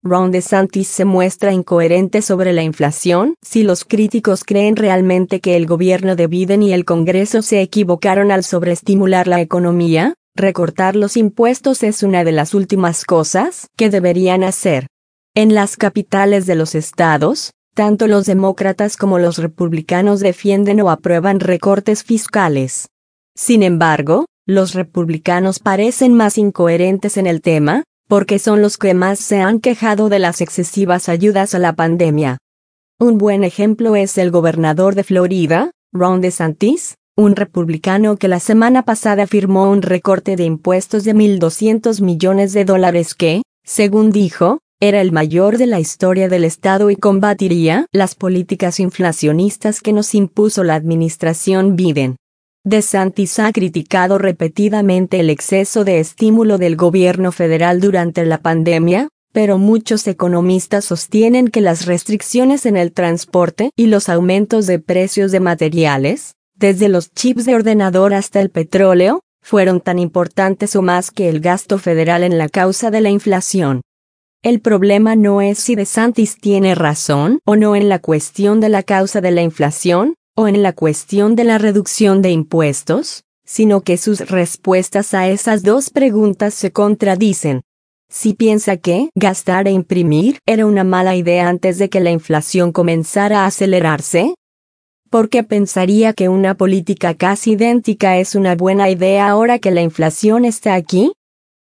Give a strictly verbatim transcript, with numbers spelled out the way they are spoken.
Ron DeSantis se muestra incoherente sobre la inflación. Si los críticos creen realmente que el gobierno de Biden y el Congreso se equivocaron al sobreestimular la economía, recortar los impuestos es una de las últimas cosas que deberían hacer. En las capitales de los estados, tanto los demócratas como los republicanos defienden o aprueban recortes fiscales. Sin embargo, los republicanos parecen más incoherentes en el tema, porque son los que más se han quejado de las excesivas ayudas a la pandemia. Un buen ejemplo es el gobernador de Florida, Ron DeSantis, un republicano que la semana pasada firmó un recorte de impuestos de mil doscientos millones de dólares que, según dijo, era el mayor de la historia del estado y combatiría las políticas inflacionistas que nos impuso la administración Biden. DeSantis ha criticado repetidamente el exceso de estímulo del gobierno federal durante la pandemia, pero muchos economistas sostienen que las restricciones en el transporte y los aumentos de precios de materiales, desde los chips de ordenador hasta el petróleo, fueron tan importantes o más que el gasto federal en la causa de la inflación. El problema no es si DeSantis tiene razón o no en la cuestión de la causa de la inflación, o en la cuestión de la reducción de impuestos, sino que sus respuestas a esas dos preguntas se contradicen. Si piensa que gastar e imprimir era una mala idea antes de que la inflación comenzara a acelerarse, ¿por qué pensaría que una política casi idéntica es una buena idea ahora que la inflación está aquí?